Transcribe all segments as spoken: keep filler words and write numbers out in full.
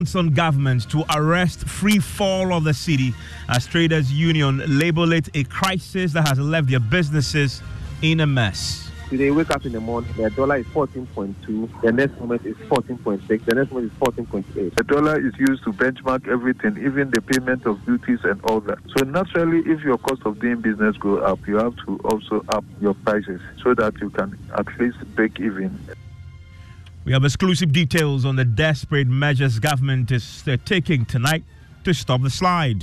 demands on government to arrest free fall of the cedi as traders union label it a crisis that has left their businesses in a mess. Today, wake up in the morning, the dollar is fourteen point two, the next moment is fourteen point six, the next moment is fourteen point eight. The dollar is used to benchmark everything, even the payment of duties and all that. So naturally, if your cost of doing business go up, you have to also up your prices so that you can at least break even. We have exclusive details on the desperate measures government is uh, taking tonight to stop the slide.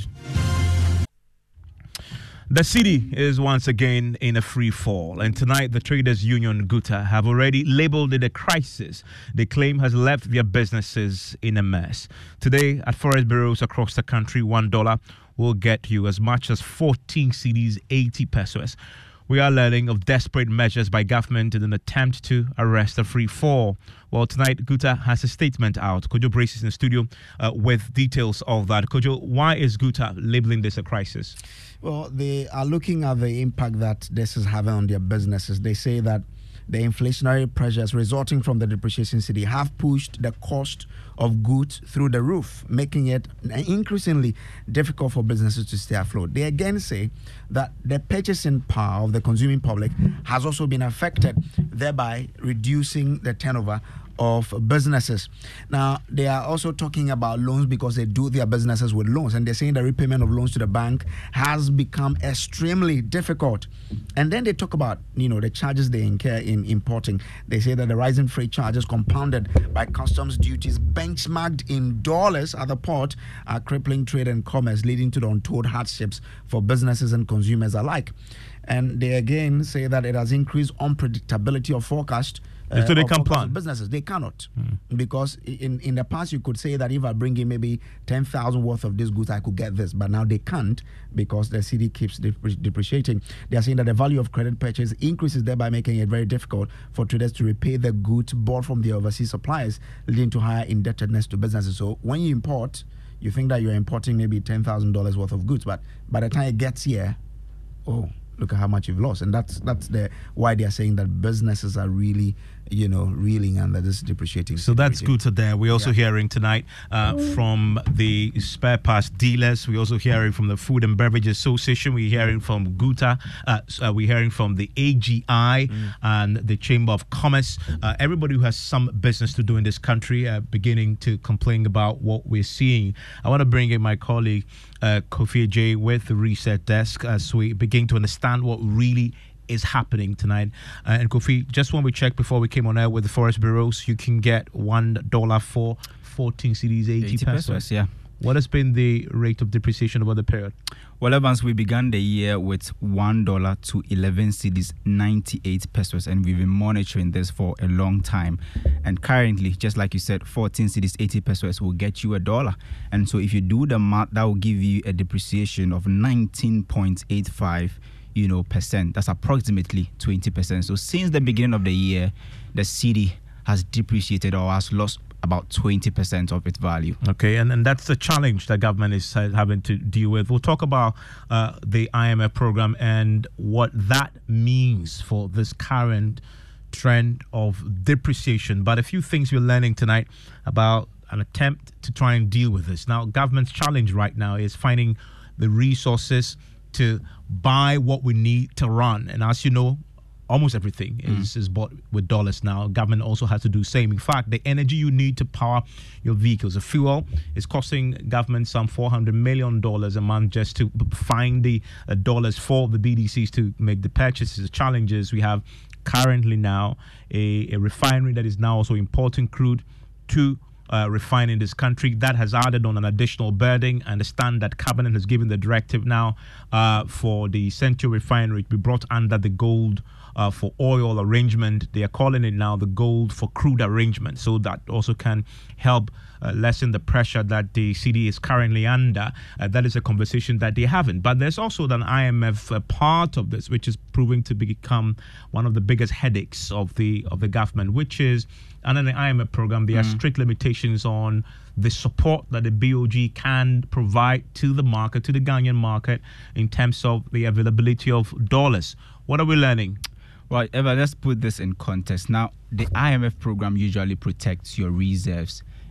The cedi is once again in a free fall, and tonight the traders union GUTA have already labeled it a crisis they claim has left their businesses in a mess. Today at forex bureaus across the country, one dollar will get you as much as fourteen cedis, eighty pesos. We are learning of desperate measures by government in an attempt to arrest the free fall. Well, tonight, GUTA has a statement out. Kojo Brace is in the studio uh, with details of that. Kojo, why is GUTA labeling this a crisis? Well, they are looking at the impact that this is having on their businesses. They say that the inflationary pressures resulting from the depreciation cedi have pushed the cost of goods through the roof, making it increasingly difficult for businesses to stay afloat. They again say that the purchasing power of the consuming public has also been affected, thereby reducing the turnover of businesses. Now, they are also talking about loans because they do their businesses with loans, and they're saying the repayment of loans to the bank has become extremely difficult. And then they talk about, you know, the charges they incur in importing. They say that the rising freight charges compounded by customs duties benchmarked in dollars at the port are crippling trade and commerce, leading to the untold hardships for businesses and consumers alike. And they again say that it has increased unpredictability of forecast. Uh, so they can plan. Businesses, they cannot. Mm. Because in, in the past, you could say that if I bring in maybe ten thousand worth of these goods, I could get this. But now they can't because the cedi keeps depre- depreciating. They are saying that the value of credit purchase increases, thereby making it very difficult for traders to repay the goods bought from the overseas suppliers, leading to higher indebtedness to businesses. So when you import, you think that you're importing maybe ten thousand dollars worth of goods. But by the time it gets here, oh, look at how much you've lost. And that's that's the why they are saying that businesses are really, you know, reeling under this depreciating. So that's good to there. We're also yeah. hearing tonight uh, from the spare parts dealers. We're also hearing from the Food and Beverage Association. We're hearing from GUTA. Uh, uh, we're hearing from the A G I mm. and the Chamber of Commerce. Uh, everybody who has some business to do in this country uh, beginning to complain about what we're seeing. I want to bring in my colleague, uh, Kofi J, with the Reset Desk as we begin to understand what really is happening tonight. Uh, and Kofi, just when we checked before we came on air with the forex bureaus, you can get one dollar for fourteen cedis, eighty, eighty pesos. pesos. Yeah. What has been the rate of depreciation over the period? Well, Evans, we began the year with one dollar to eleven cedis, ninety-eight pesos, and we've been monitoring this for a long time. And currently, just like you said, fourteen cedis, eighty pesos will get you a dollar. And so if you do the math, that will give you a depreciation of nineteen point eight five you know, percent. That's approximately twenty percent. So since the beginning of the year, the cedi has depreciated or has lost about twenty percent of its value. Okay, and, and that's the challenge that government is uh, having to deal with. We'll talk about uh, the I M F program and what that means for this current trend of depreciation. But a few things we're learning tonight about an attempt to try and deal with this. Now, government's challenge right now is finding the resources to buy what we need to run. And as you know, almost everything is, mm. is bought with dollars now. Government also has to do the same. In fact, the energy you need to power your vehicles, the fuel, is costing government some four hundred million dollars a month just to find the uh, dollars for the B D Cs to make the purchases. The challenges we have currently now, a, a refinery that is now also importing crude to Uh, refine in this country. That has added on an additional burden. I understand that cabinet has given the directive now uh, for the Central Refinery to be brought under the gold uh, for oil arrangement. They are calling it now the gold for crude arrangement, so that also can help uh, lessen the pressure that the cedi is currently under. Uh, that is a conversation that they're having. But there's also an I M F uh, part of this, which is proving to become one of the biggest headaches of the of the government, which is under the I M F program, there mm. are strict limitations on the support that the B O G can provide to the market, to the Ghanaian market, in terms of the availability of dollars. What are we learning? Well, Eva, let's put this in context. Now, the I M F program usually protects your reserves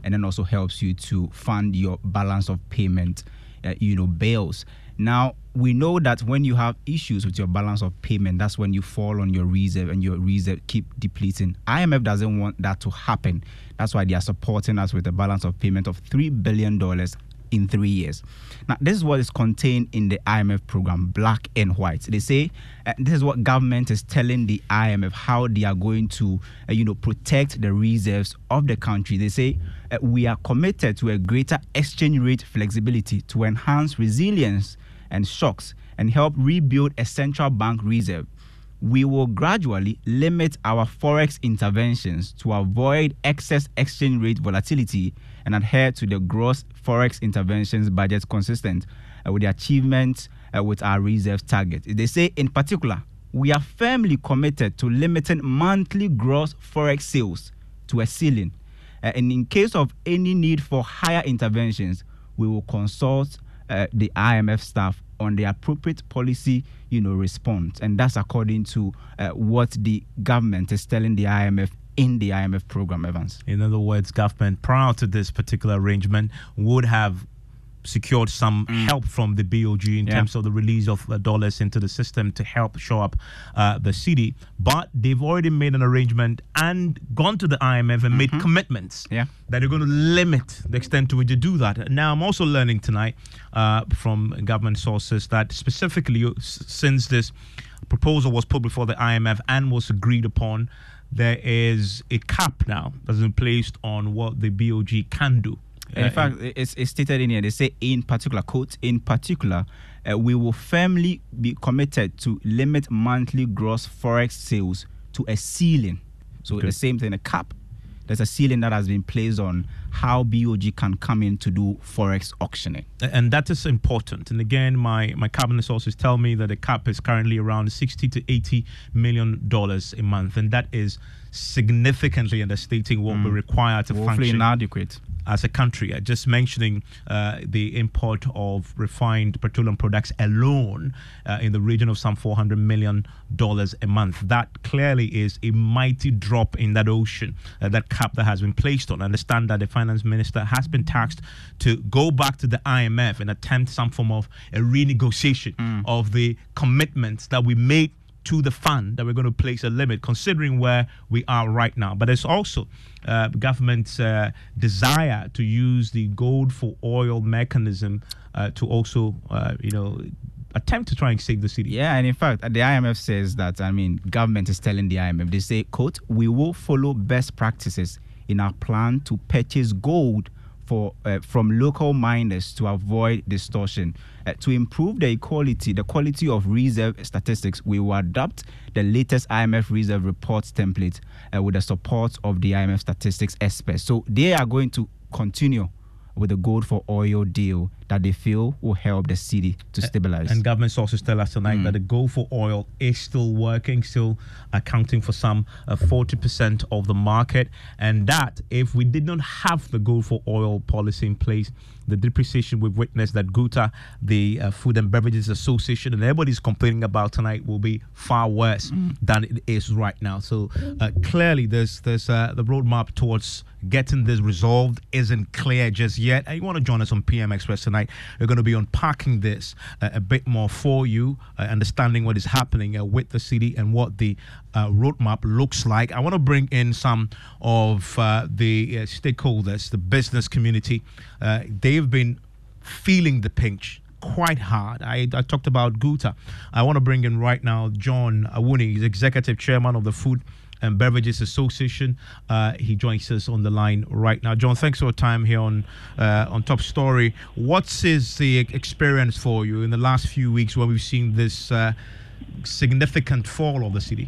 and then also helps you to fund your balance of payment, uh, you know, bills. Now, we know that when you have issues with your balance of payment, that's when you fall on your reserve and your reserve keep depleting. I M F doesn't want that to happen. That's why they are supporting us with a balance of payment of three billion dollars in three years. Now, this is what is contained in the I M F program, black and white. They say uh, this is what government is telling the I M F how they are going to, uh, you know, protect the reserves of the country. They say uh, we are committed to a greater exchange rate flexibility to enhance resilience and shocks and help rebuild a central bank reserve. We will gradually limit our forex interventions to avoid excess exchange rate volatility and adhere to the gross forex interventions budget consistent uh, with the achievement uh, with our reserve target. They say, in particular, we are firmly committed to limiting monthly gross forex sales to a ceiling. Uh, and in case of any need for higher interventions, we will consult uh, the I M F staff on the appropriate policy, you know, response. And that's according to uh, what the government is telling the I M F in the I M F program, Evans. In other words, government prior to this particular arrangement would have secured some mm. help from the B O G in yeah. terms of the release of uh, dollars into the system to help shore up uh, the city. But they've already made an arrangement and gone to the I M F and mm-hmm. made commitments yeah. that they're going to limit the extent to which they do that. Now, I'm also learning tonight uh, from government sources that specifically since this proposal was put before the I M F and was agreed upon, there is a cap now that's been placed on what the B O G can do. In uh, fact, it's, it's stated in here, they say in particular, quote, in particular, uh, we will firmly be committed to limit monthly gross forex sales to a ceiling. So okay. the same thing, a cap. There's a ceiling that has been placed on how B O G can come in to do forex auctioning. And that is important. And again, my, my cabinet sources tell me that the cap is currently around sixty to eighty million dollars a month. And that is significantly understating what mm. we require to Woefully function inadequate as a country. Uh, just mentioning uh, the import of refined petroleum products alone uh, in the region of some four hundred million dollars a month. That clearly is a mighty drop in that ocean, uh, that cap that has been placed on. I understand that the finance minister has been tasked to go back to the I M F and attempt some form of a renegotiation mm. of the commitments that we made to the fund, that we're going to place a limit considering where we are right now. But there's also uh, government's uh, desire to use the gold for oil mechanism uh, to also, uh, you know, attempt to try and save the city. Yeah, and in fact, the I M F says that, I mean, government is telling the I M F, they say, quote, we will follow best practices in our plan to purchase gold for uh, from local miners to avoid distortion. Uh, to improve the equality, the quality of reserve statistics, we will adopt the latest I M F reserve reports template uh, with the support of the I M F statistics experts. So they are going to continue with the gold for oil deal that they feel will help the city to stabilize. And government sources tell us tonight mm. that the gold for oil is still working, still accounting for some uh, forty percent of the market. And that if we did not have the gold for oil policy in place, the depreciation we've witnessed that GUTA, the uh, Food and Beverages Association, and everybody's complaining about tonight will be far worse mm. than it is right now. So uh, clearly there's, there's uh, the roadmap towards getting this resolved isn't clear just yet. And you want to join us on P M Express tonight. We're going to be unpacking this uh, a bit more for you, uh, understanding what is happening uh, with the city and what the uh, roadmap looks like. I want to bring in some of uh, the uh, stakeholders, the business community. Uh, they've been feeling the pinch quite hard. I, I talked about GUTA. I want to bring in right now John Awuni. He's executive chairman of the Food and Beverages Association. Uh, he joins us on the line right now. John, thanks for your time here on uh, on Top Story. What's is the experience for you in the last few weeks when we've seen this uh, significant fall of the city?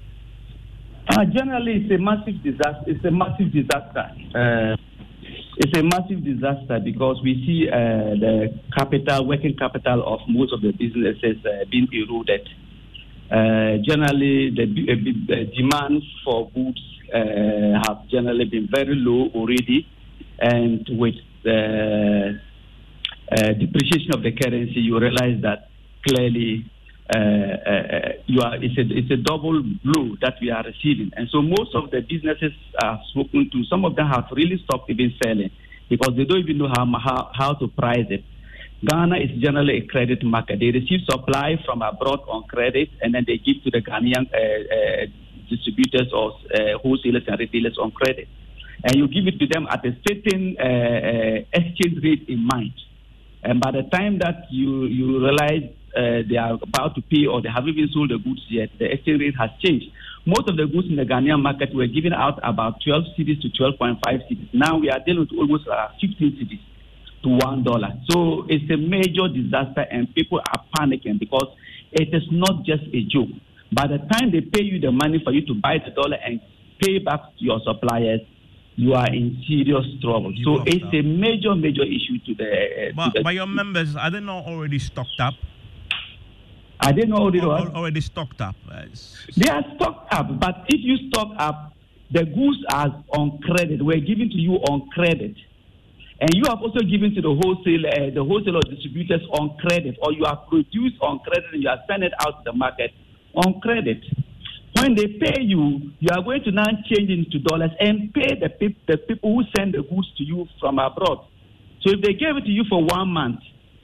Uh, generally, it's a massive disaster. It's a massive disaster. Uh, it's a massive disaster because we see uh, the capital, working capital of most of the businesses uh, being eroded. Uh, generally, the, uh, the demand for goods uh, have generally been very low already, and with the uh, depreciation of the currency, you realize that clearly uh, uh, you are it's a it's a double blow that we are receiving. And so most of the businesses I've spoken to, some of them have really stopped even selling because they don't even know how how, how to price it. Ghana is generally a credit market. They receive supply from abroad on credit, and then they give to the Ghanaian uh, uh, distributors or uh, wholesalers and retailers on credit. And you give it to them at a certain uh, uh, exchange rate in mind. And by the time that you, you realize uh, they are about to pay or they haven't even sold the goods yet, the exchange rate has changed. Most of the goods in the Ghanaian market were given out about twelve cedis to twelve point five cedis. Now we are dealing with almost uh, fifteen cedis to one dollar. So it's a major disaster and people are panicking because it is not just a joke. By the time they pay you the money for you to buy the dollar and pay back to your suppliers, you are in serious trouble. You so it's that. a major, major issue to the... Uh, but, to the, but your members, are they not already stocked up? Are they not already, or, already stocked up? Uh, they are stocked up, but if you stock up, the goods are on credit. We're giving to you on credit. And you have also given to the wholesale, uh, the wholesaler distributors on credit, or you have produced on credit and you are sending it out to the market on credit. When they pay you, you are going to now change into dollars and pay the, pe- the people who send the goods to you from abroad. So if they gave it to you for one month,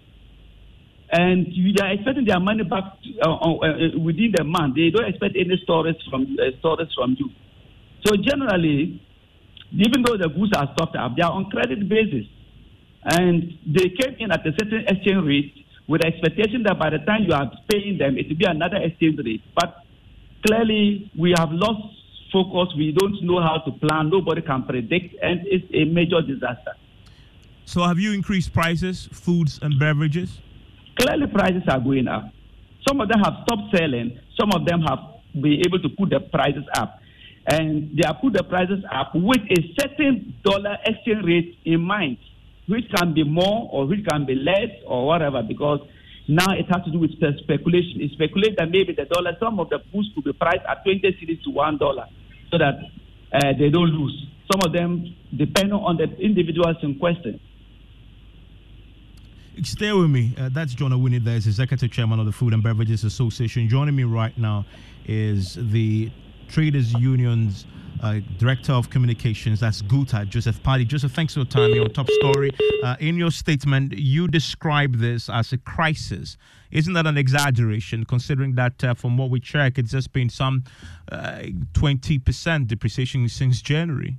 and you are expecting their money back uh, uh, within the month, they don't expect any storage from uh, storage from you. So generally, even though the goods are stocked up, they are on credit basis. And they came in at a certain exchange rate with the expectation that by the time you are paying them, it will be another exchange rate. But clearly, we have lost focus. We don't know how to plan. Nobody can predict, and it's a major disaster. So have you increased prices, foods and beverages? Clearly, prices are going up. Some of them have stopped selling. Some of them have been able to put the prices up. And they have put the prices up with a certain dollar exchange rate in mind, which can be more or which can be less or whatever, because now it has to do with speculation. It's speculated that maybe the dollar, some of the goods could be priced at twenty cedis to one dollar so that uh, they don't lose. Some of them depend on the individuals in question. Stay with me. Uh, that's John Awuni there, is Executive Chairman of the Food and Beverages Association. Joining me right now is the Traders Union's uh, Director of Communications, that's Guta, Joseph Paddy. Joseph, thanks for your time. Your top story. Uh, in your statement, you describe this as a crisis. Isn't that an exaggeration, considering that uh, from what we check, it's just been some uh, twenty percent depreciation since January?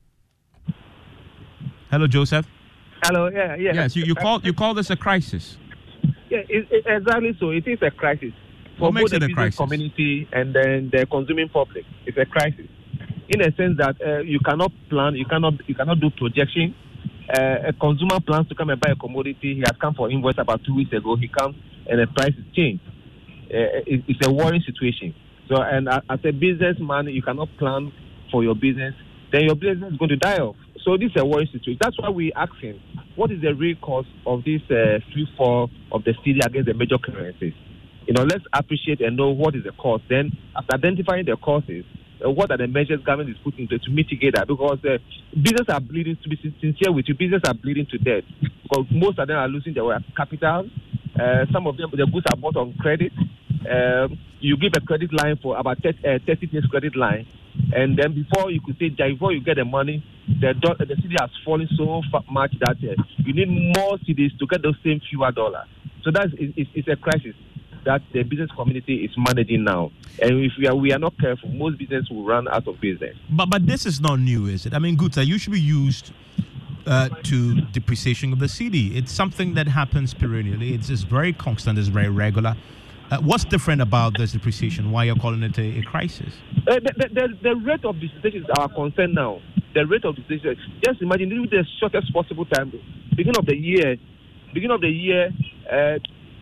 Hello, Joseph. Hello, yeah, yeah. Yes, you, you, call, you call this a crisis? Yeah, it, it, exactly so. It is a crisis. For What makes both it the a business crisis? community and then the consuming public. It's a crisis. In a sense that uh, you cannot plan, you cannot you cannot do projection. Uh, a consumer plans to come and buy a commodity. He has come for invoice about two weeks ago. He comes and the price is changed. Uh, it, it's a worrying situation. So, and uh, as a businessman, you cannot plan for your business. Then your business is going to die off. So this is a worrying situation. That's why we're asking, what is the real cause of this uh, free fall of the cedi against the major currencies? You know, let's appreciate and know what is the cause. Then, after identifying the causes, uh, what are the measures government is putting to, to mitigate that? Because uh, businesses are bleeding, to be sincere with you, businesses are bleeding to death. Because most of them are losing their capital. Uh, some of them, the goods are bought on credit. Uh, you give a credit line for about thirty, uh, thirty days credit line. And then before you could say, before you get the money, the the cedi has fallen so much that uh, you need more cedis to get those same fewer dollars. So that's it's, it's a crisis that the business community is managing now. And if we are we are not careful, most business will run out of business. But but this is not new, is it? I mean, goods are usually used uh, to depreciation of the cedi. It's something that happens perennially. It's, it's very constant. It's very regular. Uh, what's different about this depreciation? Why you're calling it a, a crisis? Uh, the, the, the, the rate of depreciation is our concern now. The rate of depreciation. Just imagine this is the shortest possible time. Beginning of the year, beginning of the year, uh,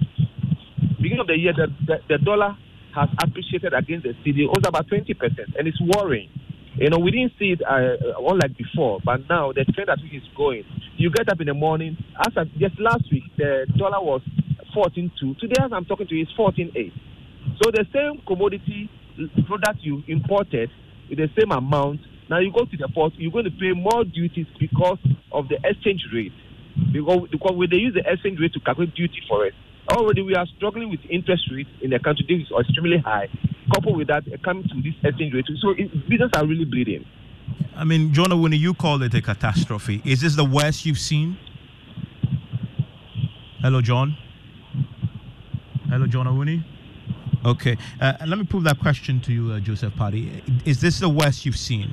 beginning of the year, the, the, the dollar has appreciated against the cedi. It was about twenty percent, and it's worrying. You know, we didn't see it uh, all like before, but now the trend that is going. You get up in the morning. As of just last week, the dollar was fourteen two. Today, as I'm talking to you, it's fourteen eight. So the same commodity product you imported with the same amount, now you go to the port, you're going to pay more duties because of the exchange rate. Because, because when they use the exchange rate to calculate duty for it, already we are struggling with interest rates in the country. This is extremely high. Coupled with that, uh, coming to this exchange rate, so it, businesses are really bleeding. I mean, Jonah, when you call it a catastrophe, is this the worst you've seen? Hello, John. Hello, John Awuni. Okay, uh, let me put that question to you, uh, Joseph Paddy. Is this the worst you've seen?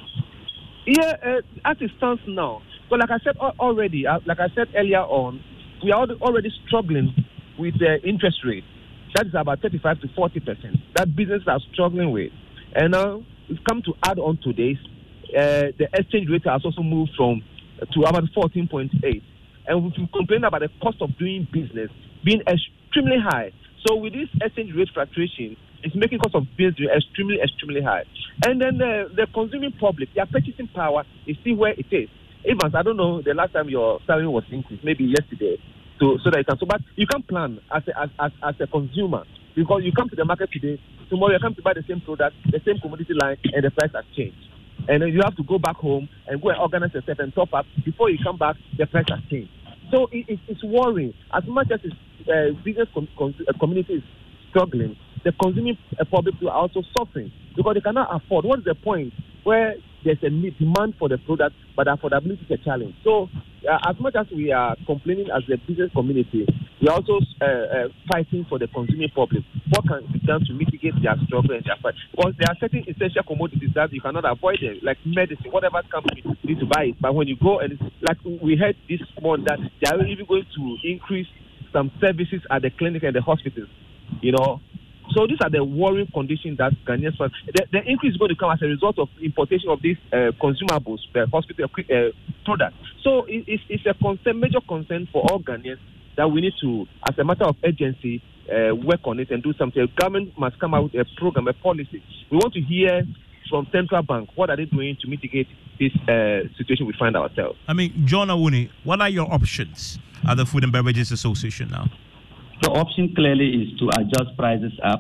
Yeah, uh, as it stands now. So, like I said already, uh, like I said earlier on, we are already struggling with the uh, interest rate. That is about thirty-five to forty percent. That businesses are struggling with. And now we've come to add on to this. Uh, the exchange rate has also moved from uh, to about fourteen point eight. And we've been complaining about the cost of doing business being extremely high. So with this exchange rate fluctuation, it's making cost of business extremely, extremely high. And then the, the consuming public, their purchasing power is still where it is. Evans, I don't know the last time your salary was increased, maybe yesterday, so so that you can. So, but you can plan as a, as, as as a consumer, because you come to the market today, tomorrow you come to buy the same product, the same commodity line, and the price has changed. And then you have to go back home and go and organize yourself and top up. Before you come back, the price has changed. So it, it, it's worrying. As much as the uh, business com- com- community is struggling, the consuming uh, public are also suffering because they cannot afford. What is the point where there's a need, demand for the product, but affordability is a challenge? So uh, as much as we are complaining as a business community, we are also uh, uh, fighting for the consuming public. What can be done to mitigate their struggle and their fight? Because there are certain essential commodities that you cannot avoid them, like medicine, whatever company you need to buy it. But when you go and, like we heard this morning, that they are even going to increase some services at the clinic and the hospitals, you know. So these are the worrying conditions that Ghanaians face. The, the increase is going to come as a result of importation of these uh, consumables, the hospital uh, products. So it, it's, it's a concern, major concern for all Ghanaians that we need to, as a matter of urgency, uh, work on it and do something. The government must come out with a program, a policy. We want to hear from Central Bank, what are they doing to mitigate this uh, situation we find ourselves? I mean, John Awuni, what are your options at the Food and Beverages Association now? The option clearly is to adjust prices up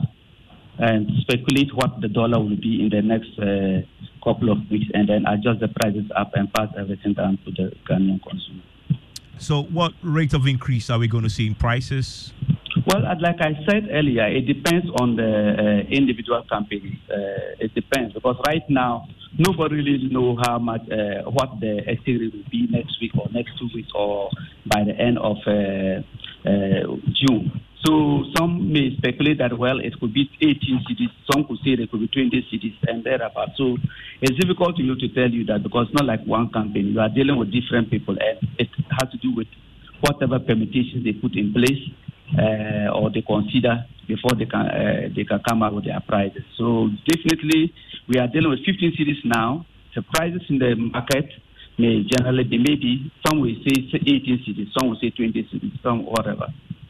and speculate what the dollar will be in the next uh, couple of weeks, and then adjust the prices up and pass everything down to the Ghanaian consumer. So what rate of increase are we going to see in prices? Well, like I said earlier, it depends on the uh, individual companies. Uh, it depends, because right now, nobody really knows how much, uh, what the exchange rate will be next week or next two weeks or by the end of uh, uh, June. So some may speculate that, well, it could be eighteen cities. Some could say it could be twenty cities and thereabout. So it's difficult to you to tell you that, because it's not like one company. You are dealing with different people, and it has to do with whatever permutations they put in place uh, or they consider before they can uh, they can come out with their prices. So definitely, we are dealing with fifteen cities now. The prices in the market may generally be, maybe some will say eighteen cities, some will say twenty cities, some whatever.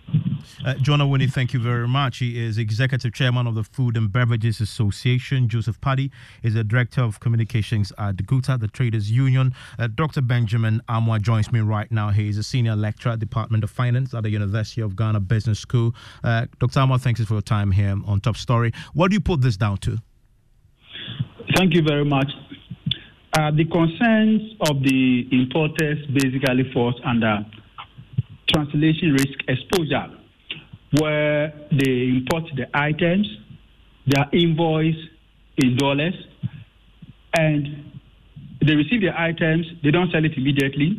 Uh, John Awuni, thank you very much. He is Executive Chairman of the Food and Beverages Association. Joseph Paddy is the Director of Communications at GUTA, the Traders Union. Uh, Doctor Benjamin Amoah joins me right now. He is a Senior Lecturer at the Department of Finance at the University of Ghana Business School. Uh, Doctor Amoah, thanks for your time here on Top Story. What do you put this down to? Thank you very much. Uh, the concerns of the importers basically falls under translation risk exposure, where they import the items, they are invoiced in dollars, and they receive the items, they don't sell it immediately.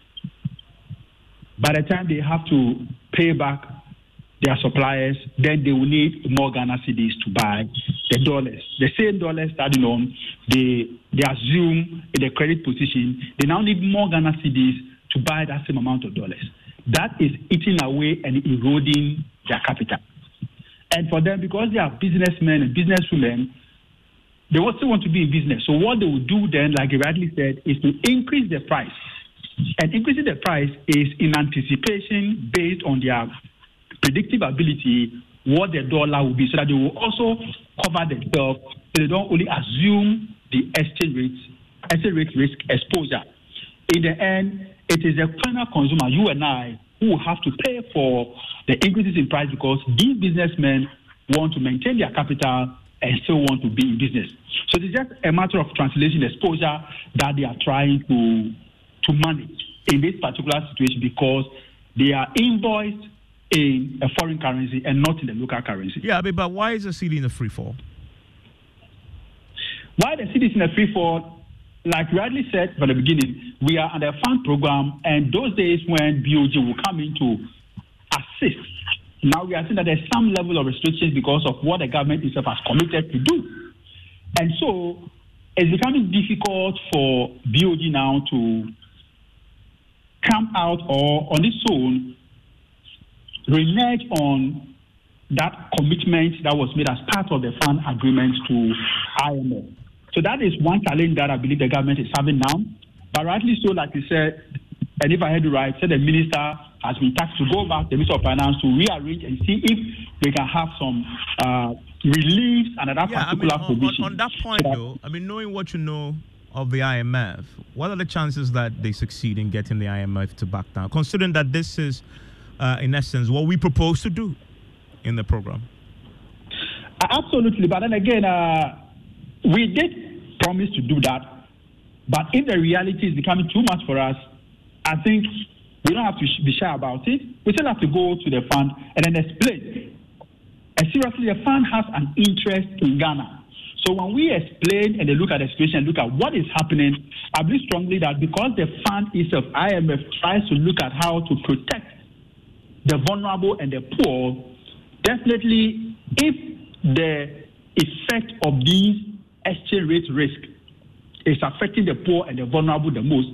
By the time they have to pay back their suppliers, then they will need more Ghana cedis to buy the dollars. The same dollars starting on, they, they assume in the credit position, they now need more Ghana cedis to buy that same amount of dollars. That is eating away and eroding their capital. And for them, because they are businessmen and businesswomen, they also want to be in business. So what they will do then, like you rightly said, is to increase the price. And increasing the price is in anticipation based on their predictive ability what the dollar will be, so that they will also cover themselves, so they don't only assume the exchange rate, exchange rate risk exposure. In the end, it is the final consumer, you and I, who will have to pay for the increases in price, because these businessmen want to maintain their capital and still want to be in business. So it's just a matter of translation exposure that they are trying to, to manage in this particular situation, because they are invoiced in a foreign currency and not in the local currency. Yeah, but, but why is the C D in a free fall? Why the C D is in a free fall? Like rightly said from the beginning, we are under a fund program, and those days when B O G will come in to assist, now we are seeing that there's some level of restrictions because of what the government itself has committed to do. And so it's becoming difficult for B O G now to come out or on its own renege on that commitment that was made as part of the fund agreement to I M F. So that is one challenge that I believe the government is having now. But rightly so, like you said, and if I heard you right, said the minister has been tasked to go back to the Minister of Finance to rearrange and see if we can have some uh, reliefs under that yeah, particular I mean, on, provision. on, on that point, so that, though, I mean, knowing what you know of the I M F, what are the chances that they succeed in getting the I M F to back down, considering that this is, uh, in essence, what we propose to do in the program? Uh, absolutely. But then again, uh, we did promise to do that. But if the reality is becoming too much for us, I think we don't have to be shy about it. We still have to go to the fund and then explain. And seriously, the fund has an interest in Ghana. So when we explain and they look at the situation and look at what is happening, I believe strongly that because the fund itself, I M F, tries to look at how to protect the vulnerable and the poor, definitely if the effect of these exchange rate risk is affecting the poor and the vulnerable the most,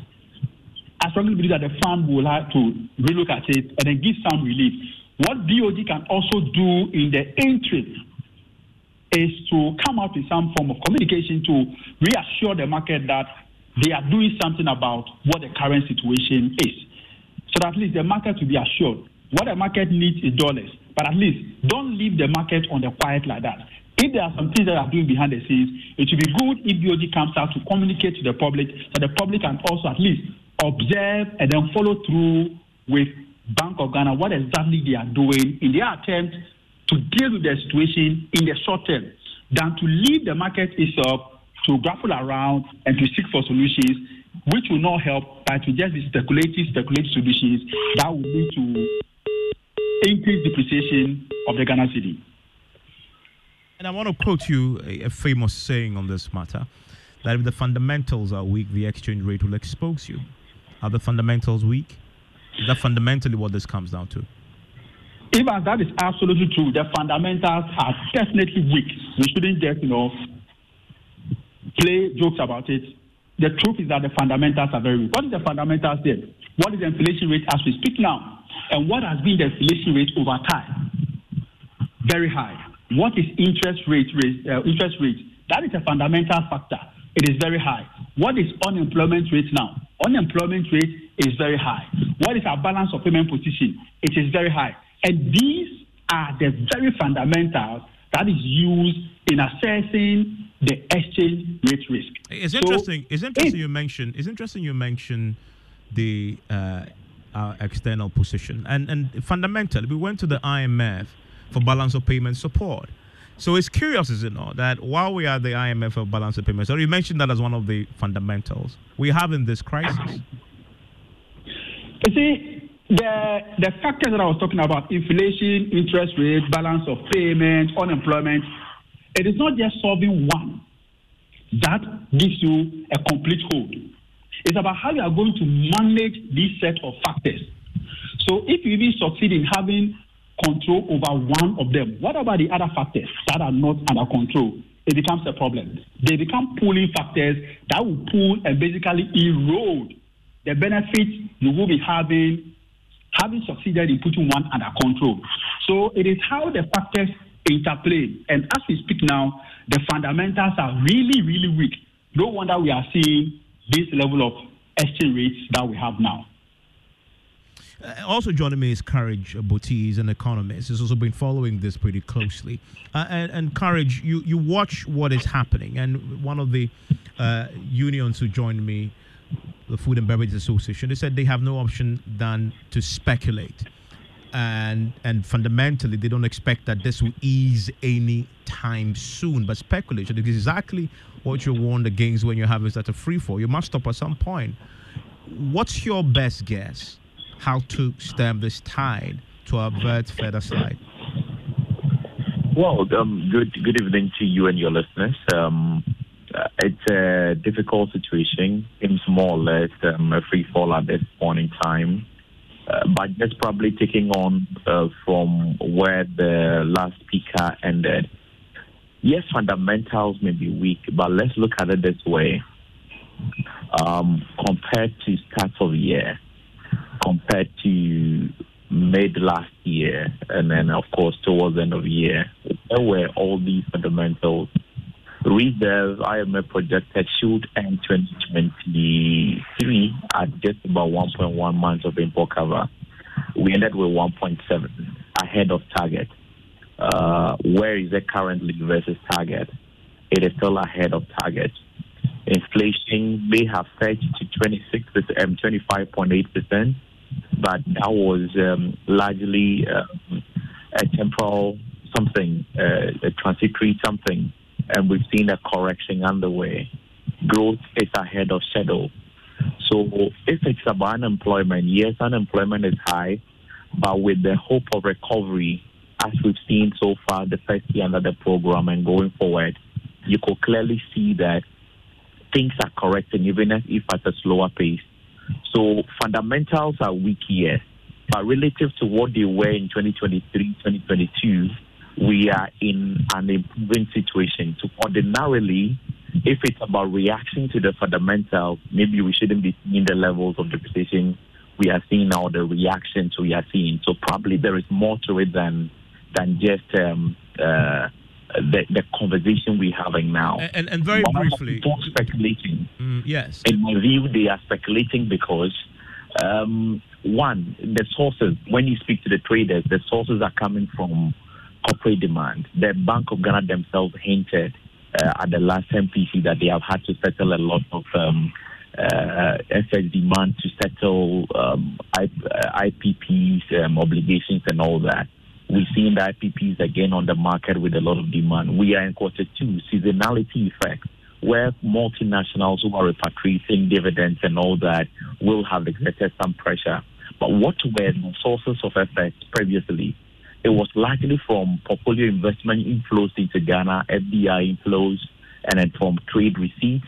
I strongly believe that the fund will have to relook at it and then give some relief. What B O G can also do in the interim is to come out with some form of communication to reassure the market that they are doing something about what the current situation is. So that at least the market will be assured. What the market needs is dollars, but at least don't leave the market on the quiet like that. If there are some things that are doing behind the scenes, it will be good if B O G comes out to communicate to the public so the public can also at least observe and then follow through with Bank of Ghana what exactly they are doing in their attempt to deal with the situation in the short term than to leave the market itself to grapple around and to seek for solutions which will not help, but to just be speculative, speculative solutions that will lead to increased depreciation of the Ghana cedi. And I want to quote you a, a famous saying on this matter, that if the fundamentals are weak, the exchange rate will expose you. Are the fundamentals weak? Is that fundamentally what this comes down to? Even that is absolutely true. The fundamentals are definitely weak. We shouldn't just, you know, play jokes about it. The truth is that the fundamentals are very weak. What is the fundamentals there? What is the inflation rate as we speak now? And what has been the inflation rate over time? Very high. What is interest rate? Uh, interest rate? That is a fundamental factor. It is very high. What is unemployment rate now? Unemployment rate is very high. What is our balance of payment position? It is very high. And these are the very fundamentals that is used in assessing the exchange rate risk. It's so interesting. It's interesting it, you mentioned. It's interesting you mentioned the uh, our external position and and fundamentally we went to the I M F for balance of payment support. So it's curious, is it not, that while we are the I M F for balance of payments, so you mentioned that as one of the fundamentals, we have in this crisis. You see, the the factors that I was talking about, inflation, interest rate, balance of payment, unemployment, it is not just solving one that gives you a complete hold. It's about how you are going to manage this set of factors. So if you even succeed in having control over one of them, what about the other factors that are not under control? It becomes a problem. They become pulling factors that will pull and basically erode the benefits you will be having, having succeeded in putting one under control. So it is how the factors interplay. And as we speak now, the fundamentals are really, really weak. No wonder we are seeing this level of exchange rates that we have now. Uh, also joining me is Courage Botie, he's an economist. He's also been following this pretty closely. Uh, and, and Courage, you, you watch what is happening. And one of the uh, unions who joined me, the Food and Beverage Association, they said they have no option than to speculate. And and fundamentally, they don't expect that this will ease any time soon. But speculation is exactly what you're warned against when you're having such a free fall. You must stop at some point. What's your best guess how to stem this tide to avert further slide? Well, um, good good evening to you and your listeners. Um, uh, it's a difficult situation. Seems more or less um, a free fall at this point in time. Uh, but just probably taking on uh, from where the last speaker ended. Yes, fundamentals may be weak, but let's look at it this way. Um, compared to start of the year, compared to mid last year, and then of course towards the end of the year, there were all these fundamentals. Reserves, I M F projected should end twenty twenty-three at just about one point one months of import cover. We ended with one point seven, ahead of target. Uh, where is it currently versus target? It is still ahead of target. Inflation may have surged to twenty-six percent, twenty-five point eight percent, but that was um, largely um, a temporal something, uh, a transitory something, and we've seen a correction underway. Growth is ahead of schedule. So if it's about unemployment, yes, unemployment is high, but with the hope of recovery, as we've seen so far, the first year under the program and going forward, you could clearly see that things are correcting, even if at a slower pace. So fundamentals are weak, yes, but relative to what they were in twenty twenty-three, twenty twenty-two, we are in an improving situation. So ordinarily, if it's about reaction to the fundamentals, maybe we shouldn't be seeing the levels of depreciation we are seeing now, the reactions we are seeing. So probably there is more to it than than just um, uh, the, the conversation we're having now. And, and, and very but briefly, people speculating. Mm, yes. In my view, they are speculating because um, one, the sources. When you speak to the traders, the sources are coming from corporate demand. The Bank of Ghana themselves hinted uh, at the last M P C that they have had to settle a lot of um, uh, F X demand to settle um, I, uh, I P Ps, um, obligations, and all that. We've seen the I P Ps again on the market with a lot of demand. We are in quarter two, seasonality effect, where multinationals who are repatriating dividends and all that will have exerted some pressure. But what were the sources of effect previously? It was largely from portfolio investment inflows into Ghana, F D I inflows, and then from trade receipts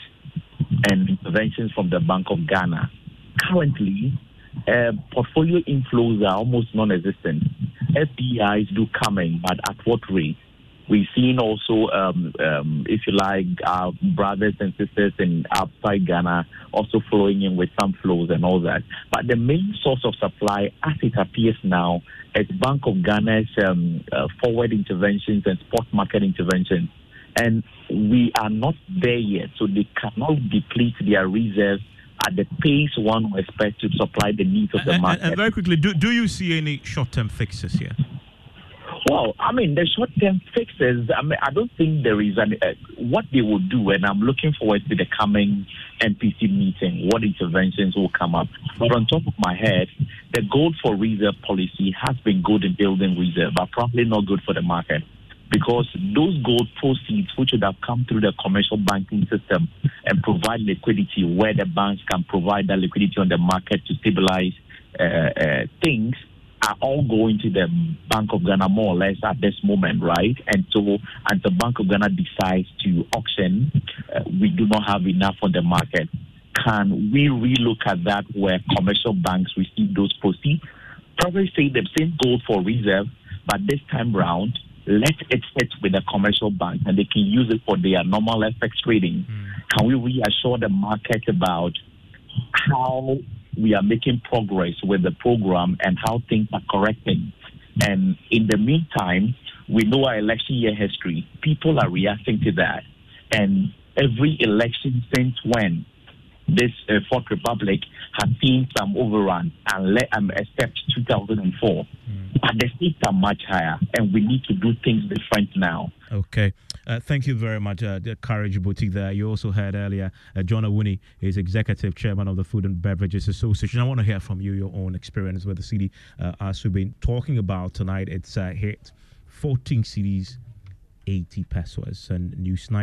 and interventions from the Bank of Ghana. Currently, uh, portfolio inflows are almost non-existent. F D Is do come in, but at what rate? We've seen also, um, um, if you like, our brothers and sisters in outside Ghana also flowing in with some flows and all that. But the main source of supply, as it appears now, is Bank of Ghana's um, uh, forward interventions and spot market interventions. And we are not there yet, so they cannot deplete their reserves at the pace one would expect to supply the needs of the and, market. And, and very quickly, do, do you see any short-term fixes here? Well, I mean, the short-term fixes, I mean, I don't think there is an, uh, what they will do, and I'm looking forward to the coming M P C meeting, what interventions will come up. But on top of my head, the gold for reserve policy has been good in building reserve, but probably not good for the market. Because those gold proceeds, which would have come through the commercial banking system and provide liquidity where the banks can provide that liquidity on the market to stabilize uh, uh, things, are all going to the Bank of Ghana more or less at this moment, right? And so, as the Bank of Ghana decides to auction, uh, we do not have enough on the market. Can we relook at that where commercial banks receive those proceeds? Probably say the same gold for reserve, but this time round, let it sit with the commercial bank and they can use it for their normal F X trading. Mm. Can we reassure the market about how we are making progress with the program and how things are correcting? And in the meantime, we know our election year history. People are reacting to that. And every election since when this uh, Fourth Republic has seen some overrun, and let, um, except two thousand four. Mm. But the stakes are much higher, and we need to do things different now. Okay. Uh, thank you very much, uh, the Courage Boutique there. You also heard earlier, uh, John Awuni is Executive Chairman of the Food and Beverages Association. I want to hear from you, your own experience with the cedi. Uh, as we've been talking about tonight, it's uh, hit fourteen cedis, eighty pesos, and News nine.